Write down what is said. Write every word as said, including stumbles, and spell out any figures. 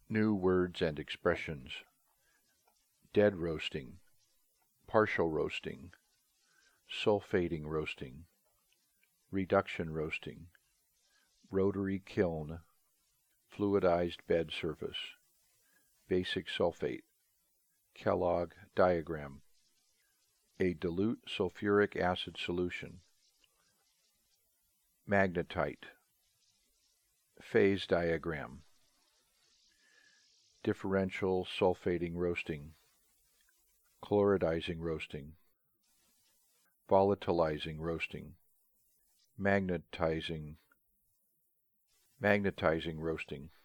New words and expressions: dead roasting, partial roasting, sulfating roasting, reduction roasting, rotary kiln, fluidized bed surface, basic sulfate, Kellogg diagram, a dilute sulfuric acid solution, magnetite, phase diagram, differential sulfating roasting, chloridizing roasting, volatilizing roasting, magnetizing, magnetizing roasting.